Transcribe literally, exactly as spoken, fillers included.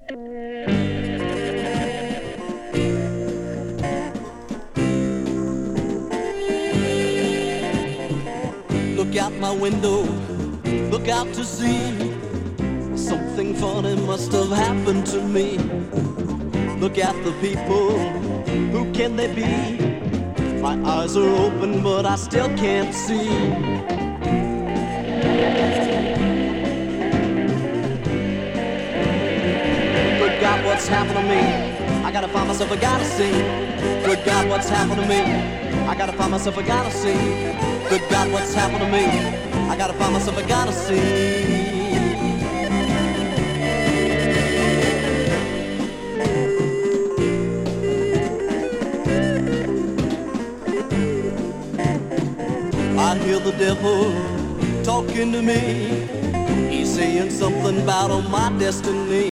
Look out my window, look out to see. Something funny must have happened to me. Look at the people, who can they be? My eyes are open but I still can't see. Good God, what's happened to me? I gotta find myself, I gotta see. Good God, what's happened to me? I gotta find myself, I gotta see. Good God, what's happened to me? I gotta find myself, I gotta see. I hear the devil talking to me. He's saying something about on my destiny.